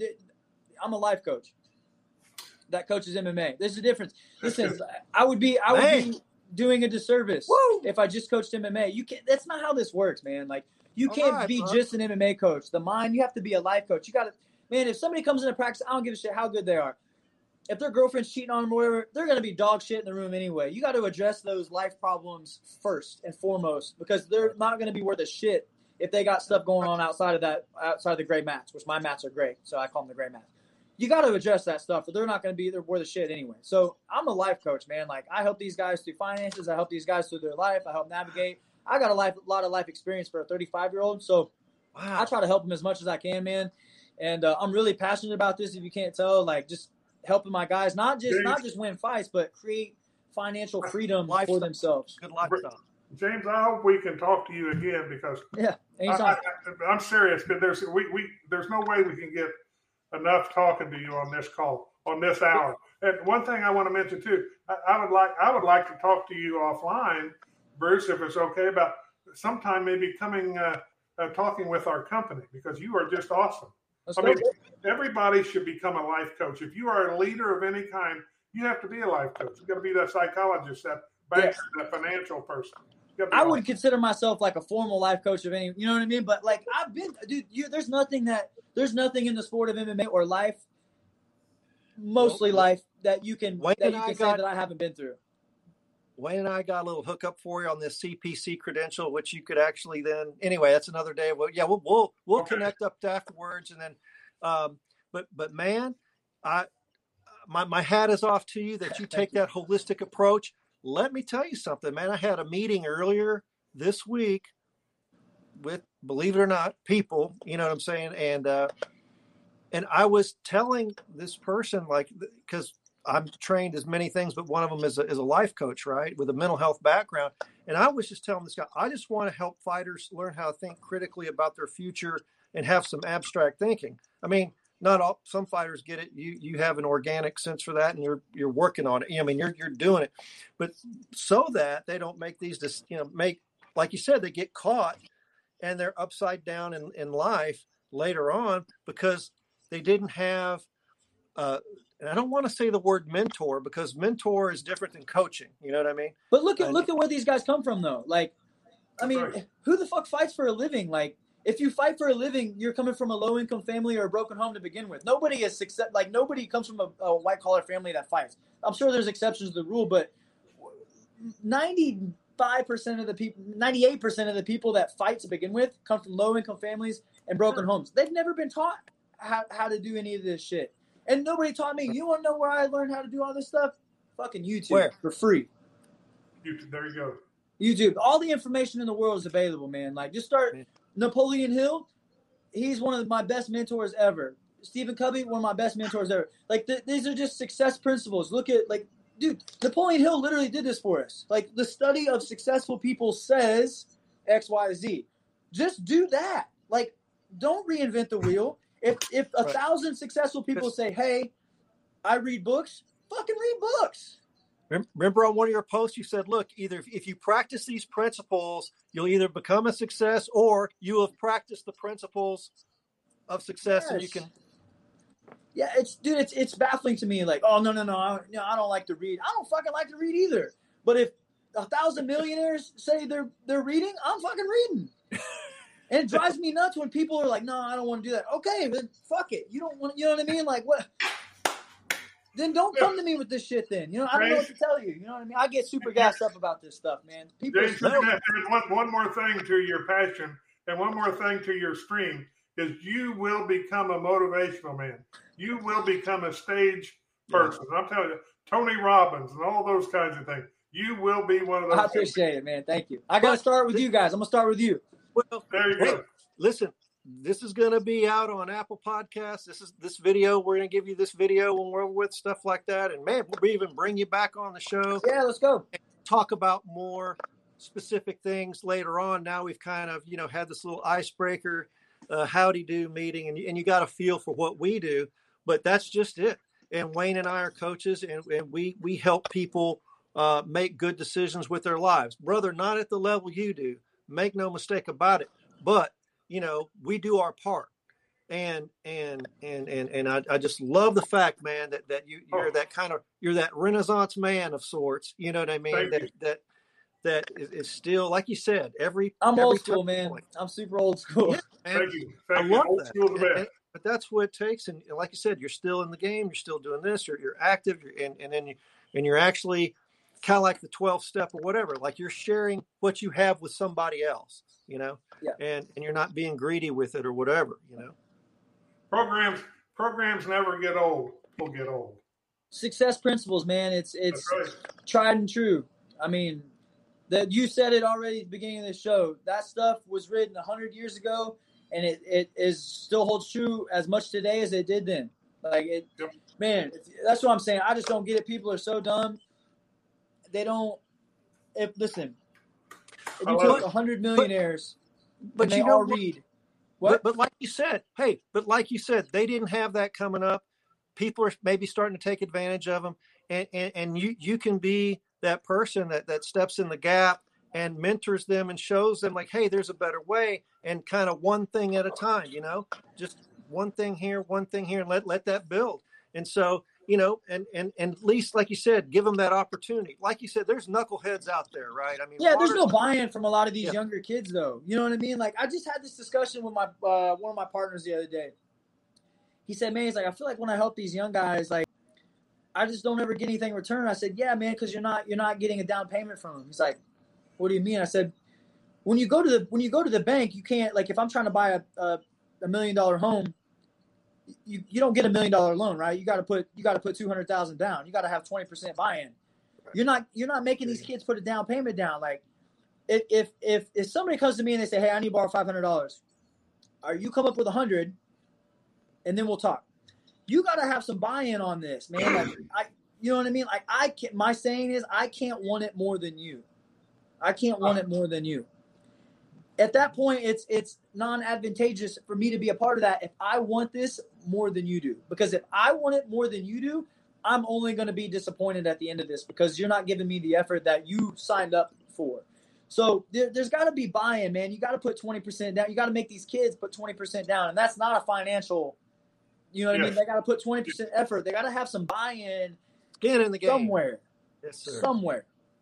I'm a life coach. That coaches M M A. There's a difference. Listen, I would be. I would hey. be. doing a disservice Woo! if I just coached M M A. You can't. That's not how this works, man. Like you can't right, be bro. just an M M A coach. The mind, you have to be a life coach. You got to, man. If somebody comes into practice, I don't give a shit how good they are. If their girlfriend's cheating on them or whatever, they're gonna be dog shit in the room anyway. You got to address those life problems first and foremost because they're not gonna be worth a shit if they got stuff going on outside of that, outside of the gray mats, which my mats are gray, so I call them the gray mats. You got to address that stuff, or they're not going to be they're worth a shit anyway. So I'm a life coach, man. Like I help these guys through finances. I help these guys through their life. I help navigate. I got a life, a lot of life experience for a thirty-five year old. So wow. I try to help them as much as I can, man. And uh, I'm really passionate about this. If you can't tell, like just helping my guys, not just James, not just win fights, but create financial freedom lifestyle. for themselves. Good lifestyle. James, I hope we can talk to you again because yeah, anytime. I, I, I'm serious. Because there's we, we there's no way we can get enough talking to you on this call, on this hour. And one thing I want to mention too, I, I would like I would like to talk to you offline, Bruce, if it's okay, about sometime maybe coming uh, uh, talking with our company because you are just awesome. Let's I go. mean, everybody should become a life coach. If you are a leader of any kind, you have to be a life coach. You got to be that psychologist, that banker, yes. that financial person. I would consider myself like a formal life coach of any, you know what I mean? But like I've been, dude, you, there's nothing that, there's nothing in the sport of M M A or life, mostly well, life, that you can, that you can say got, that I haven't been through. Wayne and I got a little hookup for you on this C P C credential, which you could actually then, anyway, that's another day. Well, yeah, we'll, we'll, we'll okay. connect up afterwards. And then, um, but, but man, I, my, my hat is off to you that you take that holistic approach. Let me tell you something, man. I had a meeting earlier this week with, believe it or not, people, you know what I'm saying? And, uh, and I was telling this person, like, because I'm trained as many things, but one of them is a, is a life coach, right? With a mental health background. And I was just telling this guy, I just want to help fighters learn how to think critically about their future and have some abstract thinking. I mean, not all, some fighters get it. You, you have an organic sense for that and you're, you're working on it. I mean, you're, you're doing it, but so that they don't make these, you know, make, like you said, they get caught and they're upside down in, in life later on because they didn't have, uh, and I don't want to say the word mentor because mentor is different than coaching. You know what I mean? But look at, uh, look at where these guys come from though. Like, I mean, right. who the fuck fights for a living? Like, if you fight for a living, you're coming from a low-income family or a broken home to begin with. Nobody is success. Like nobody comes from a, a white-collar family that fights. I'm sure there's exceptions to the rule, but ninety-five percent of the people, ninety-eight percent of the people that fight to begin with come from low-income families and broken sure. homes. They've never been taught how, how to do any of this shit, and nobody taught me. You want to know where I learned how to do all this stuff? Fucking YouTube where? For free. YouTube, there you go. YouTube. All the information in the world is available, man. Like just start. Napoleon Hill, he's one of my best mentors ever. Stephen Covey, one of my best mentors ever. Like, th- these are just success principles. Look at, like, dude, Napoleon Hill literally did this for us. Like, the study of successful people says X, Y, Z. Just do that. Like, don't reinvent the wheel. If if a right. thousand successful people say, hey, I read books, fucking read books. Remember on one of your posts, you said, look, either if you practice these principles, you'll either become a success or you have practiced the principles of success yes. and you can. Yeah, it's, dude, it's, it's baffling to me. Like, oh, no, no, no, I, no, I don't like to read. I don't fucking like to read either. But if a thousand millionaires say they're, they're reading, I'm fucking reading. And it drives me nuts when people are like, no, I don't want to do that. Okay, then fuck it. You don't want, you know what I mean? Like, what? Then don't come to me with this shit then. You know, I don't know what to tell you. You know what I mean? I get super gassed up about this stuff, man. People James, one, one more thing to your passion and one more thing to your stream is you will become a motivational man. You will become a stage person. Yeah. I'm telling you, Tony Robbins and all those kinds of things. You will be one of those. I appreciate things. It, man. Thank you. I got to start with you guys. I'm going to start with you. Well, there you hey, go. Listen. This is going to be out on Apple Podcasts. This is this video. We're going to give you this video when we're with stuff like that. And man, we'll even bring you back on the show. Yeah, let's go. And talk about more specific things later on. Now we've kind of, you know, had this little icebreaker, uh, howdy do meeting, and, and you got a feel for what we do, but that's just it. And Wayne and I are coaches, and, and we, we help people uh, make good decisions with their lives. Brother, not at the level you do. Make no mistake about it. But you know, we do our part. And, and, and, and, and I, I just love the fact, man, that, that you, you're oh. that kind of, you're that Renaissance man of sorts. You know what I mean? Thank that, you. that, that is, is still, like you said, every, I'm every old school, man. Point. I'm super old school. Yeah, Thank you. Thank I you. love old that. School and, and, but that's what it takes. And like you said, you're still in the game. You're still doing this. You're, you're active. You're, and, and then you, and you're actually kind of like the twelfth step or whatever, like you're sharing what you have with somebody else, you know, yeah. and, and you're not being greedy with it or whatever, you know. Programs, programs never get old. Will get old. Success principles, man. It's, it's right. tried and true. I mean, that you said it already at the beginning of the show. That stuff was written a hundred years ago, and it, it is still holds true as much today as it did then. Like it, yep. man, that's what I'm saying. I just don't get it. People are so dumb. They don't. If listen, if you took a hundred millionaires, but, but and they you know, all read. What? But, but like you said, hey, but like you said, they didn't have that coming up. People are maybe starting to take advantage of them, and and, and you you can be that person that that steps in the gap and mentors them and shows them like, hey, there's a better way, and kind of one thing at a time, you know, just one thing here, one thing here, and let let that build. And so you know, and, and, and at least, like you said, give them that opportunity. Like you said, there's knuckleheads out there, right? I mean, yeah, water, there's no buy-in from a lot of these yeah. younger kids, though. You know what I mean? Like, I just had this discussion with my uh, one of my partners the other day. He said, man, he's like, I feel like when I help these young guys, like, I just don't ever get anything in return. I said, yeah, man, because you're not you're not getting a down payment from them. He's like, what do you mean? I said, when you go to the when you go to the bank, you can't, like, if I'm trying to buy a a, a million dollar home, you, you don't get a million dollar loan, right? You got to put you got to put two hundred thousand down. You got to have twenty percent buy-in. You're not you're not making these kids put a down payment down. Like, if if if, if somebody comes to me and they say, hey, I need to borrow five hundred dollars, or you come up with a hundred, and then we'll talk. You got to have some buy-in on this, man. Like, I, you know what I mean? Like, I can't, my saying is, I can't want it more than you. I can't want it more than you. At that point, it's it's non-advantageous for me to be a part of that if I want this more than you do. Because if I want it more than you do, I'm only going to be disappointed at the end of this because you're not giving me the effort that you signed up for. So there, there's got to be buy-in, man. You got to put twenty percent down. You got to make these kids put twenty percent down, and that's not a financial. You know what yes. I mean? They got to put twenty percent effort. They got to have some buy-in. Skin in the game somewhere. Yes, sir. Somewhere.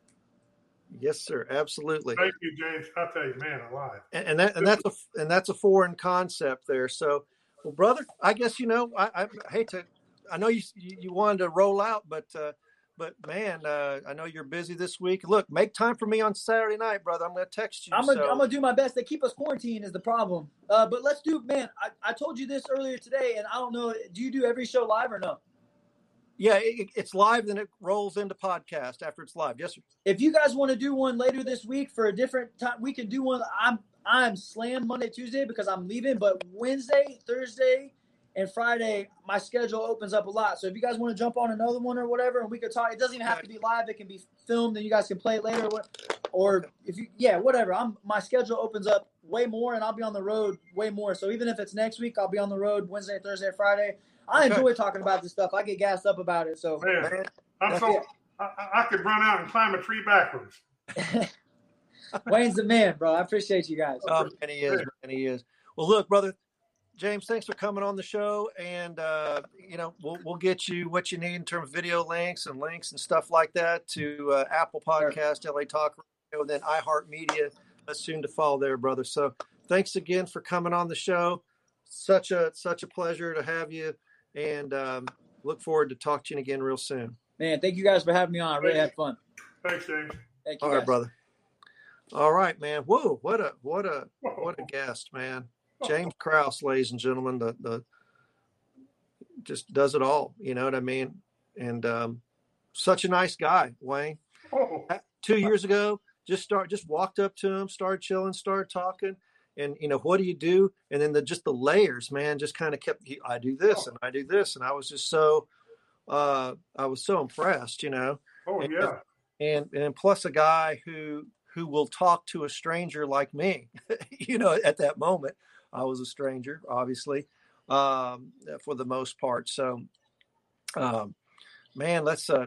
Yes, sir. Absolutely. Thank you, James. I'll tell you, man, alive. And, and that and that's a and that's a foreign concept there. So, well, brother, I guess you know I, I hate to. I know you you wanted to roll out, but uh, but man, uh, I know you're busy this week. Look, make time for me on Saturday night, brother. I'm going to text you. I'm gonna so. I'm gonna do my best. They keep us quarantined is the problem. Uh, but let's do, man. I, I told you this earlier today, and I don't know. Do you do every show live or no? Yeah, it, it's live, then it rolls into podcast after it's live. Yes, sir. If you guys want to do one later this week for a different time, we can do one. I'm I'm slammed Monday, Tuesday because I'm leaving, but Wednesday, Thursday, and Friday, my schedule opens up a lot. So if you guys want to jump on another one or whatever, and we could talk, it doesn't even have to be live. It can be filmed, and you guys can play it later. Or if you, yeah, whatever. I'm my schedule opens up way more, and I'll be on the road way more. So even if it's next week, I'll be on the road Wednesday, Thursday, Friday. I enjoy talking about this stuff. I get gassed up about it. So man, I'm so I, I could run out and climb a tree backwards. Wayne's the man, bro. I appreciate you guys. Oh, and he is, and he is. Well, look, brother, James, thanks for coming on the show, and uh, you know we'll we'll get you what you need in terms of video links and links and stuff like that to uh, Apple Podcast, L A Talk Radio, and then iHeartMedia, uh, soon to follow there, brother. So thanks again for coming on the show. Such a such a pleasure to have you. And um, look forward to talking to you again real soon. Man, thank you guys for having me on. I really had fun. Thanks, James. Thank you. All guys. right, brother. All right, man. Whoa, what a what a what a guest, man. James Krause, ladies and gentlemen, the the just does it all. You know what I mean? And um, such a nice guy, Wayne. Oh. Two years ago, just start just walked up to him, started chilling, started talking. And, you know, what do you do? And then the, just the layers, man, just kind of kept, he, I do this and I do this. And I was just so, uh, I was so impressed, you know. Oh, and, yeah. And, and plus a guy who, who will talk to a stranger like me, you know, at that moment, I was a stranger, obviously, um, for the most part. So, um, man, let's, uh,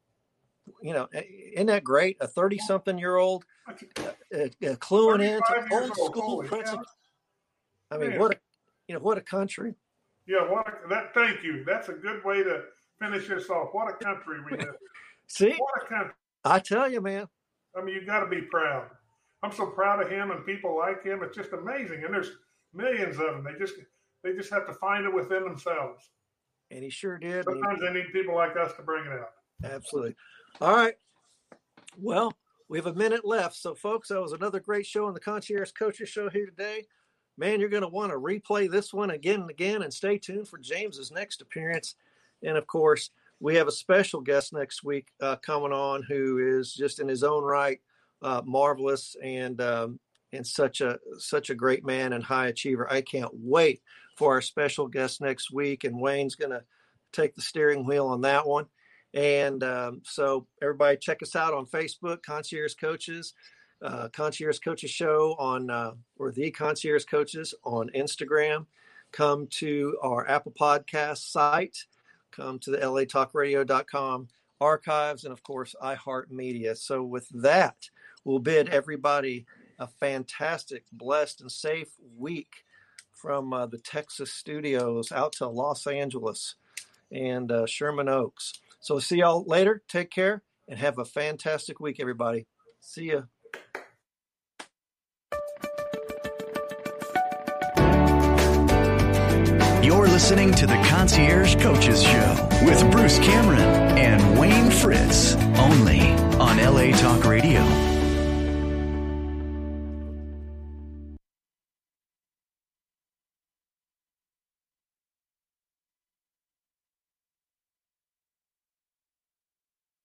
you know, isn't that great? A thirty something year old, uh, uh, cluing into old school principles. I mean, Man. what a, you know, what a country. Yeah. What a, that, thank you. That's a good way to finish this off. What a country we live. See, what a country. I tell you, man. I mean, you got to be proud. I'm so proud of him and people like him. It's just amazing. And there's millions of them. They just, they just have to find it within themselves. And he sure did. Sometimes they need people like us to bring it out. Absolutely. All right. Well, we have a minute left. So, folks, that was another great show on the Concierge Coaches Show here today. Man, you're going to want to replay this one again and again, and stay tuned for James's next appearance. And, of course, we have a special guest next week uh, coming on who is just in his own right uh, marvelous and um, and such a such a great man and high achiever. I can't wait for our special guest next week, and Wayne's going to take the steering wheel on that one. And um, so everybody check us out on Facebook, Concierge Coaches, uh, Concierge Coaches Show on, uh, or the Concierge Coaches on Instagram. Come to our Apple Podcast site, come to the L A talk radio dot com archives, and of course, iHeartMedia. So with that, we'll bid everybody a fantastic, blessed, and safe week from uh, the Texas studios out to Los Angeles. and uh, Sherman Oaks. So see y'all later. Take care and have a fantastic week, everybody. See ya. You're listening to the Concierge Coaches Show with Bruce Cameron and Wayne Fritz, only on L A Talk Radio.